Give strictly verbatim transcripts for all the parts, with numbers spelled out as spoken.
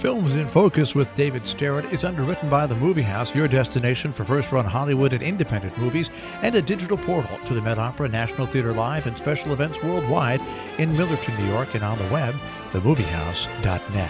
Films in Focus with David Starrett is underwritten by The Movie House, your destination for first-run Hollywood and independent movies, and a digital portal to the Met Opera, National Theater Live, and special events worldwide in Millerton, New York, and on the web, the movie house dot net.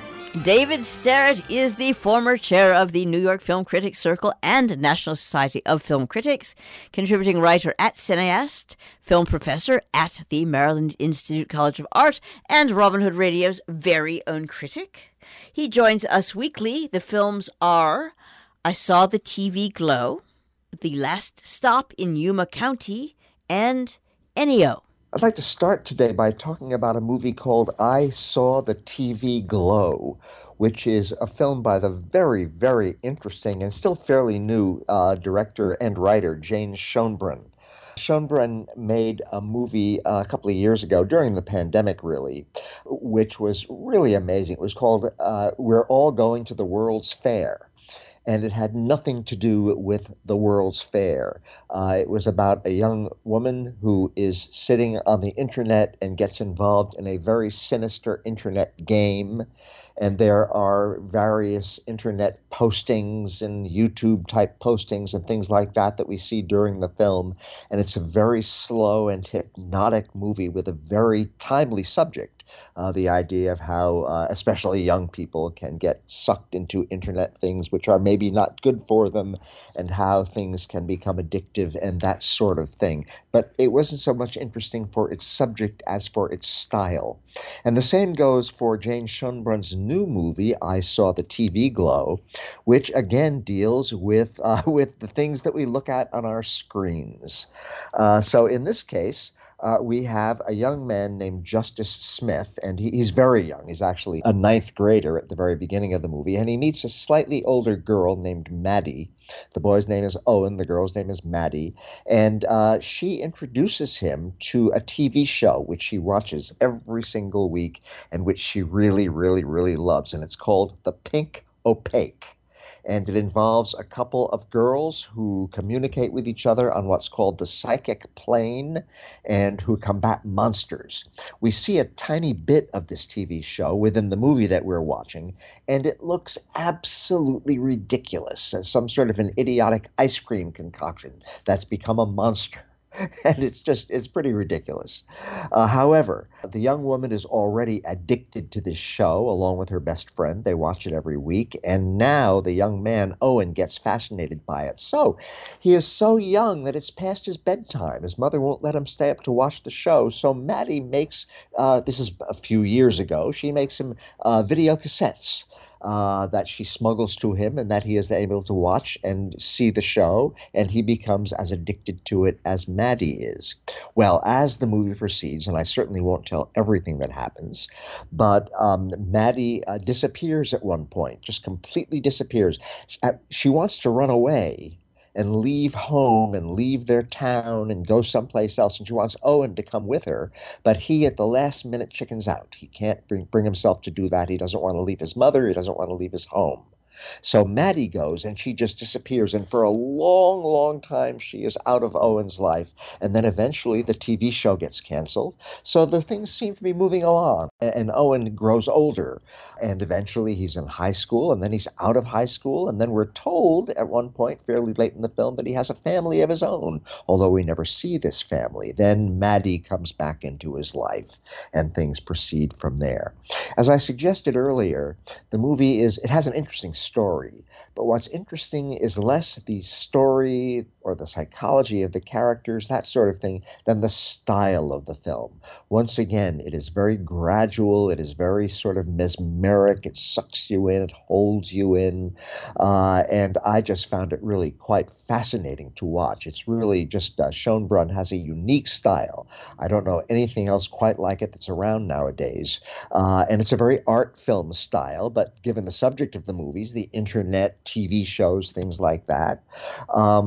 David Starrett is the former chair of the New York Film Critics Circle and National Society of Film Critics, contributing writer at Cineast, film professor at the Maryland Institute College of Art, and Robin Hood Radio's very own critic. He joins us weekly. The films are I Saw the T V Glow, The Last Stop in Yuma County, and Ennio. I'd like to start today by talking about a movie called I Saw the T V Glow, which is a film by the very, very interesting and still fairly new uh, director and writer Jane Schoenbrunn. Schoenbrunn made a movie uh, a couple of years ago, during the pandemic really, which was really amazing. It was called uh, We're All Going to the World's Fair. And it had nothing to do with the World's Fair. Uh, it was about a young woman who is sitting on the internet and gets involved in a very sinister internet game. And there are various internet postings and YouTube-type postings and things like that that we see during the film. And it's a very slow and hypnotic movie with a very timely subject. Uh, the idea of how uh, especially young people can get sucked into internet things which are maybe not good for them, and how things can become addictive and that sort of thing. But it wasn't so much interesting for its subject as for its style. And the same goes for Jane Schoenbrunn's new movie, I Saw the T V Glow, which again deals with, uh, with the things that we look at on our screens. Uh, so in this case, Uh, we have a young man named Justice Smith, and he, he's very young. He's actually a ninth grader at the very beginning of the movie, and he meets a slightly older girl named Maddie. The boy's name is Owen. The girl's name is Maddie, and uh, she introduces him to a T V show which he watches every single week and which she really, really, really loves, and it's called The Pink Opaque. And it involves a couple of girls who communicate with each other on what's called the psychic plane and who combat monsters. We see a tiny bit of this T V show within the movie that we're watching, and it looks absolutely ridiculous, as some sort of an idiotic ice cream concoction that's become a monster. And it's just, it's pretty ridiculous. Uh, however, the young woman is already addicted to this show along with her best friend. They watch it every week. And now the young man, Owen, gets fascinated by it. So he is so young that it's past his bedtime. His mother won't let him stay up to watch the show. So Maddie makes, uh, this is a few years ago, she makes him uh, video cassettes. Uh, that she smuggles to him and that he is able to watch and see the show, and he becomes as addicted to it as Maddie is. Well, as the movie proceeds, and I certainly won't tell everything that happens, but um, Maddie uh, disappears at one point, just completely disappears. She wants to run away and leave home and leave their town and go someplace else. And she wants Owen to come with her, but he at the last minute chickens out. He can't bring, bring himself to do that. He doesn't want to leave his mother. He doesn't want to leave his home. So Maddie goes, and she just disappears. And for a long, long time, she is out of Owen's life. And then eventually the T V show gets canceled. So the things seem to be moving along. And Owen grows older. And eventually he's in high school, and then he's out of high school. And then we're told at one point, fairly late in the film, that he has a family of his own, although we never see this family. Then Maddie comes back into his life, and things proceed from there. As I suggested earlier, the movie is, it has an interesting story. story. But what's interesting is less the story or the psychology of the characters, that sort of thing, than the style of the film. Once again, it is very gradual. It is very sort of mesmeric. It sucks you in. It holds you in. Uh, and I just found it really quite fascinating to watch. It's really just, uh, Schoenbrunn has a unique style. I don't know anything else quite like it that's around nowadays. Uh, and it's a very art film style, but given the subject of the movies, the internet, T V shows, things like that, um, I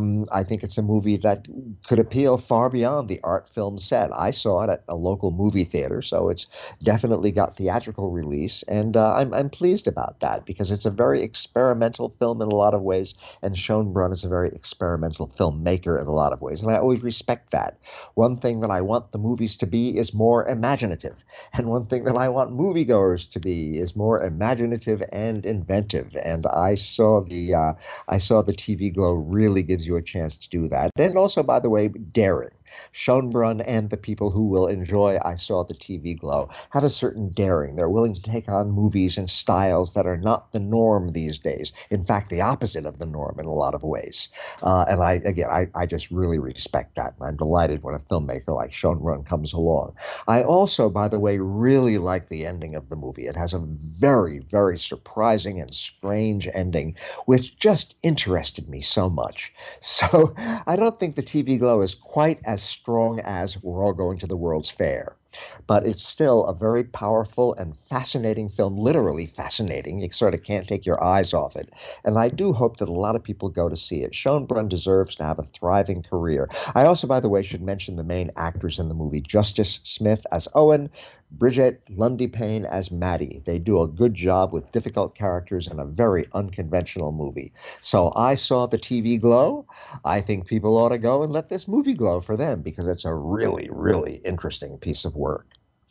I think it's a movie that could appeal far beyond the art film set. I saw it at a local movie theater, so it's definitely got theatrical release, and uh, I'm I'm pleased about that because it's a very experimental film in a lot of ways, and Schoenbrunn is a very experimental filmmaker in a lot of ways, and I always respect that. One thing that I want the movies to be is more imaginative, and one thing that I want moviegoers to be is more imaginative and inventive. And I saw the uh, I saw the T V Glow really gives you a chance to do that, and also, by the way, daring. Schoenbrunn and the people who will enjoy I Saw the T V Glow have a certain daring. They're willing to take on movies and styles that are not the norm these days. In fact, the opposite of the norm in a lot of ways. Uh, and I, again, I, I just really respect that. And I'm delighted when a filmmaker like Schoenbrunn comes along. I also, by the way, really like the ending of the movie. It has a very, very surprising and strange ending, which just interested me so much. So I don't think the T V Glow is quite as strong as We're All Going to the World's Fair. But it's still a very powerful and fascinating film, literally fascinating. You sort of can't take your eyes off it. And I do hope that a lot of people go to see it. Schoenbrunn deserves to have a thriving career. I also, by the way, should mention the main actors in the movie. Justice Smith as Owen, Bridget Lundy Payne as Maddie. They do a good job with difficult characters in a very unconventional movie. So I Saw the T V Glow. I think people ought to go and let this movie glow for them because it's a really, really interesting piece of work.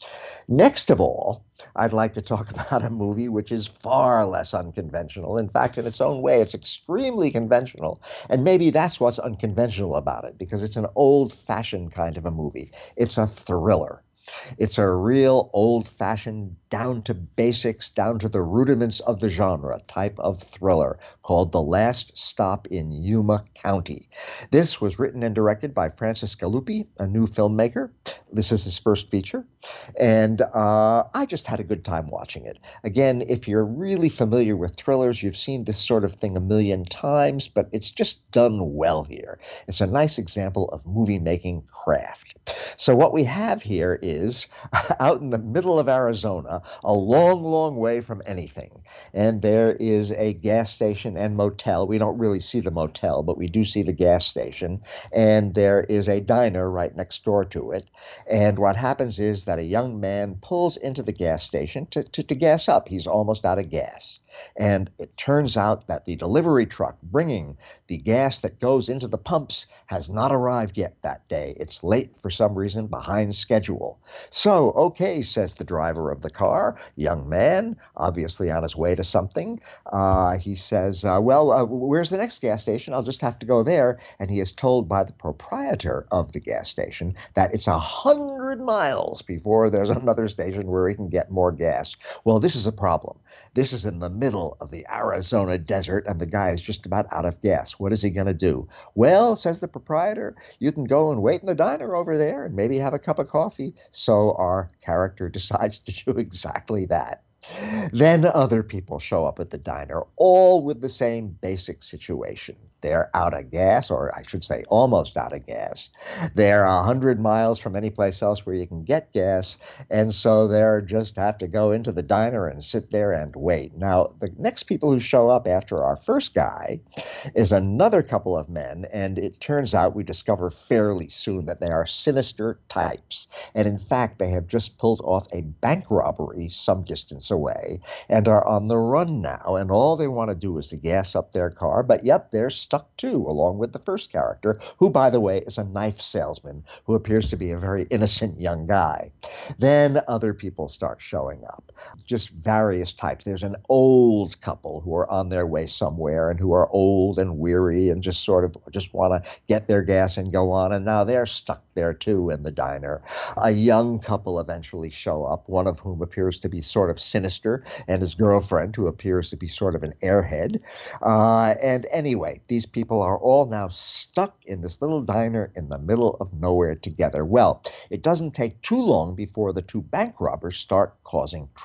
Next of all, I'd like to talk about a movie which is far less unconventional. In fact, in its own way, it's extremely conventional. And maybe that's what's unconventional about it, because it's an old-fashioned kind of a movie. It's a thriller. It's a real old-fashioned, down to basics, down to the rudiments of the genre type of thriller called The Last Stop in Yuma County. This was written and directed by Francis Galuppi, a new filmmaker. This is his first feature. And uh, I just had a good time watching it. Again, if you're really familiar with thrillers, you've seen this sort of thing a million times, but it's just done well here. It's a nice example of movie-making craft. So what we have here is out in the middle of Arizona, a long, long way from anything. And there is a gas station and motel. We don't really see the motel, but we do see the gas station. And there is a diner right next door to it. And what happens is that a young man pulls into the gas station to, to, to gas up. He's almost out of gas. And it turns out that the delivery truck bringing the gas that goes into the pumps has not arrived yet that day. It's late for some reason, behind schedule. So, okay, says the driver of the car, young man, obviously on his way to something. Uh, he says, uh, well, uh, where's the next gas station? I'll just have to go there. And he is told by the proprietor of the gas station that it's a hundred miles before there's another station where he can get more gas. Well, this is a problem. This is in the middle of the Arizona desert, and the guy is just about out of gas. What is he going to do? Well, says the proprietor, you can go and wait in the diner over there and maybe have a cup of coffee. So our character decides to do exactly that. Then other people show up at the diner, all with the same basic situation. They're out of gas, or I should say almost out of gas. They're a hundred miles from any place else where you can get gas, and so they just have to go into the diner and sit there and wait. Now, the next people who show up after our first guy is another couple of men, and it turns out we discover fairly soon that they are sinister types. And in fact, they have just pulled off a bank robbery some distance away and are on the run now, and all they want to do is to gas up their car, but yep, they're stuck too, along with the first character, who, by the way, is a knife salesman who appears to be a very innocent young guy. Then other people start showing up, just various types. There's an old couple who are on their way somewhere and who are old and weary and just sort of just want to get their gas and go on, and now they're stuck there too in the diner. A young couple eventually show up, one of whom appears to be sort of sinister, and his girlfriend, who appears to be sort of an airhead. Uh, and anyway, these people are all now stuck in this little diner in the middle of nowhere together. Well, it doesn't take too long before the two bank robbers start causing trouble.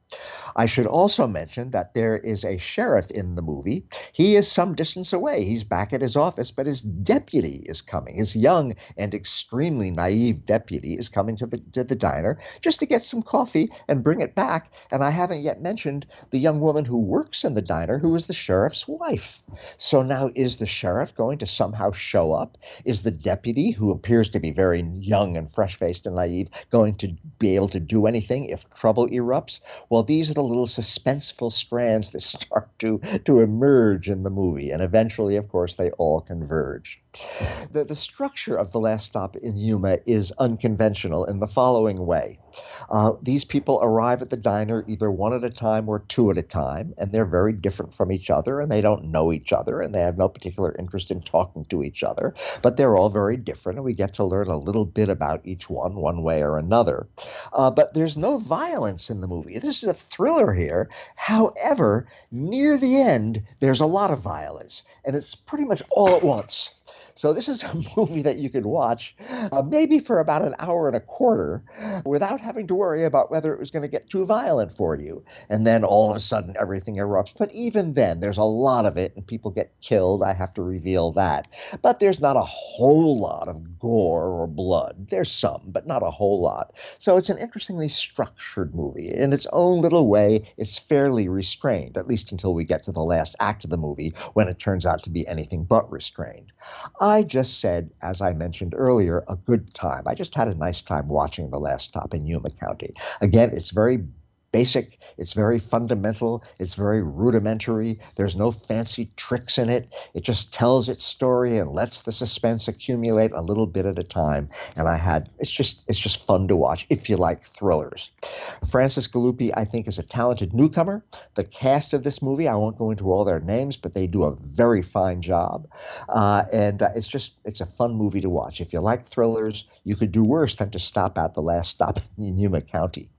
I should also mention that there is a sheriff in the movie. He is some distance away. He's back at his office, but his deputy is coming. His young and extremely naive deputy is coming to the to the diner just to get some coffee and bring it back. And I haven't yet mentioned the young woman who works in the diner, who is the sheriff's wife. So now, is the sheriff going to somehow show up? Is the deputy, who appears to be very young and fresh-faced and naive, going to be able to do anything if trouble erupts? Well, these are the little suspenseful strands that start to, to emerge in the movie. And eventually, of course, they all converge. The, the structure of The Last Stop in Yuma is unconventional in the following way. Uh, these people arrive at the diner either one at a time or two at a time, and they're very different from each other, and they don't know each other, and they have no particular interest in talking to each other, but they're all very different, and we get to learn a little bit about each one, one way or another. Uh, but there's no violence in the movie. This is a thriller here. However, near the end, there's a lot of violence, and it's pretty much all at once. So this is a movie that you could watch uh, maybe for about an hour and a quarter without having to worry about whether it was going to get too violent for you. And then all of a sudden everything erupts. But even then, there's a lot of it and people get killed. I have to reveal that. But there's not a whole lot of gore or blood. There's some, but not a whole lot. So it's an interestingly structured movie. In its own little way, it's fairly restrained, at least until we get to the last act of the movie, when it turns out to be anything but restrained. I just said, as I mentioned earlier, a good time. I just had a nice time watching The Last Stop in Yuma County. Again, it's very basic, it's very fundamental, it's very rudimentary. There's no fancy tricks in it. It just tells its story and lets the suspense accumulate a little bit at a time. And I had, it's just, it's just fun to watch if you like thrillers. Francis Galuppi, I think, is a talented newcomer. The cast of this movie, I won't go into all their names, but they do a very fine job. Uh, and uh, it's just, it's a fun movie to watch. If you like thrillers, you could do worse than to stop at The Last Stop in Yuma County.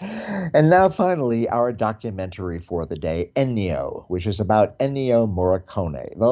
And now, finally, our documentary for the day, Ennio, which is about Ennio Morricone, the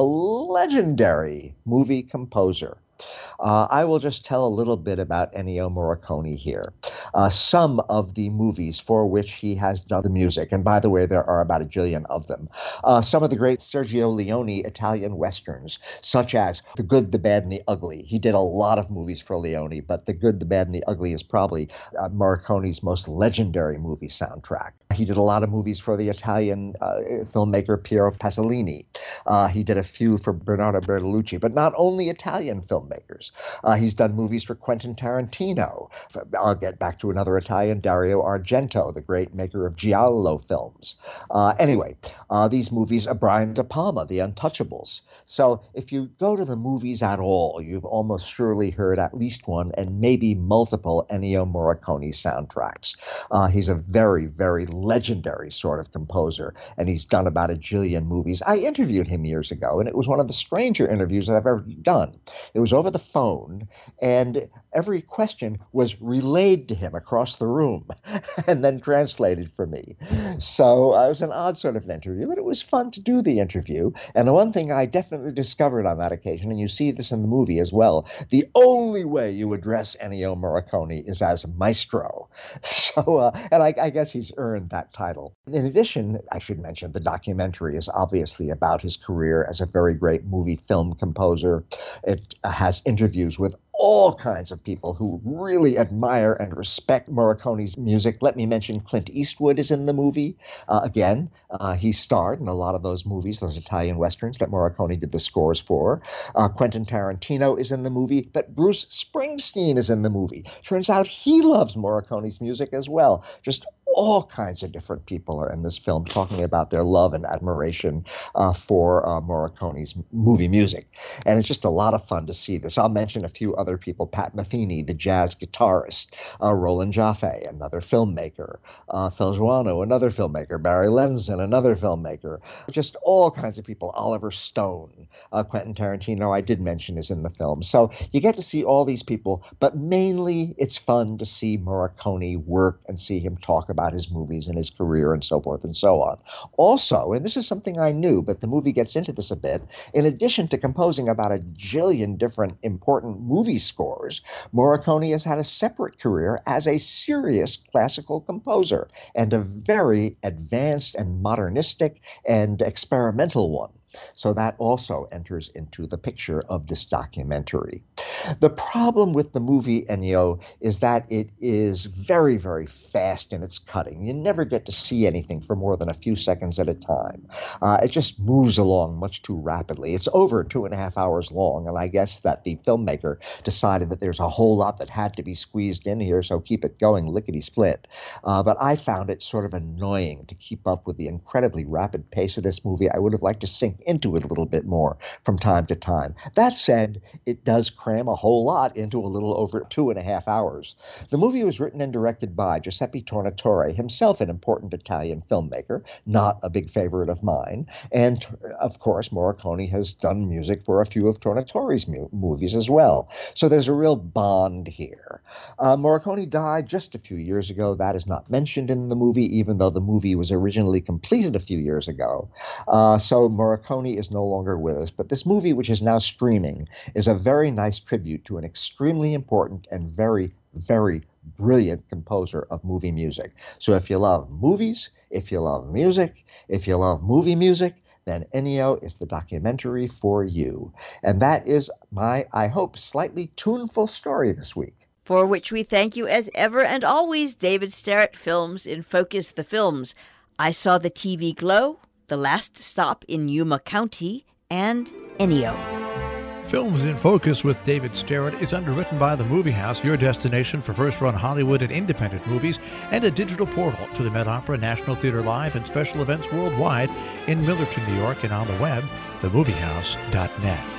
legendary movie composer. Uh, I will just tell a little bit about Ennio Morricone here. Uh, some of the movies for which he has done the music, and by the way, there are about a jillion of them. Uh, some of the great Sergio Leone Italian westerns, such as The Good, the Bad, and the Ugly. He did a lot of movies for Leone, but The Good, the Bad, and the Ugly is probably uh, Morricone's most legendary movie soundtrack. He did a lot of movies for the Italian uh, filmmaker Piero Pasolini. Uh, he did a few for Bernardo Bertolucci, but not only Italian filmmakers. Uh, he's done movies for Quentin Tarantino. I'll get back to another Italian, Dario Argento, the great maker of giallo films. Uh, anyway, uh, these movies, uh, Brian De Palma, The Untouchables. So if you go to the movies at all, you've almost surely heard at least one and maybe multiple Ennio Morricone soundtracks. Uh, he's a very, very legendary sort of composer, and he's done about a jillion movies. I interviewed him years ago, and it was one of the stranger interviews that I've ever done. It was over the phone, and every question was relayed to him across the room and then translated for me. So uh, it was an odd sort of an interview, but it was fun to do the interview. And the one thing I definitely discovered on that occasion, and you see this in the movie as well, the only way you address Ennio Morricone is as maestro. So, uh, and I, I guess he's earned that title. In addition, I should mention the documentary is obviously about his career as a very great movie film composer. It uh, has interviews with all kinds of people who really admire and respect Morricone's music. Let me mention Clint Eastwood is in the movie. Uh, again, uh, he starred in a lot of those movies, those Italian westerns that Morricone did the scores for. Uh, Quentin Tarantino is in the movie, but Bruce Springsteen is in the movie. Turns out he loves Morricone's music as well. Just all kinds of different people are in this film talking about their love and admiration uh, for uh, Morricone's movie music. And it's just a lot of fun to see this. I'll mention a few other people: Pat Metheny, the jazz guitarist, uh, Roland Jaffe, another filmmaker, uh, Phil Joannou, another filmmaker, Barry Levinson, another filmmaker, just all kinds of people, Oliver Stone, uh, Quentin Tarantino, I did mention, is in the film. So you get to see all these people, but mainly it's fun to see Morricone work and see him talk about about his movies and his career and so forth and so on. Also, and this is something I knew, but the movie gets into this a bit, in addition to composing about a jillion different important movie scores, Morricone has had a separate career as a serious classical composer, and a very advanced and modernistic and experimental one. So that also enters into the picture of this documentary. The problem with the movie, Ennio, is that it is very, very fast in its cutting. You never get to see anything for more than a few seconds at a time. Uh, it just moves along much too rapidly. It's over two and a half hours long, and I guess that the filmmaker decided that there's a whole lot that had to be squeezed in here, so keep it going lickety-split. Uh, but I found it sort of annoying to keep up with the incredibly rapid pace of this movie. I would have liked to sink into it a little bit more from time to time. That said, it does cram a whole lot into a little over two and a half hours. The movie was written and directed by Giuseppe Tornatore, himself an important Italian filmmaker, not a big favorite of mine. And, of course, Morricone has done music for a few of Tornatore's mu- movies as well. So there's a real bond here. Uh, Morricone died just a few years ago. That is not mentioned in the movie, even though the movie was originally completed a few years ago. Uh, so Morricone is no longer with us. But this movie, which is now streaming, is a very nice tribute to an extremely important and very, very brilliant composer of movie music. So if you love movies, if you love music, if you love movie music, then Ennio is the documentary for you. And that is my, I hope, slightly tuneful story this week. For which we thank you as ever and always, David Starrett. Films in Focus, the films I Saw the T V Glow, The Last Stop in Yuma County, and Ennio. Films in Focus with David Starrett is underwritten by the Movie House, your destination for first-run Hollywood and independent movies, and a digital portal to the Met Opera, National Theater Live, and special events worldwide in Millerton, New York, and on the web, the movie house dot net.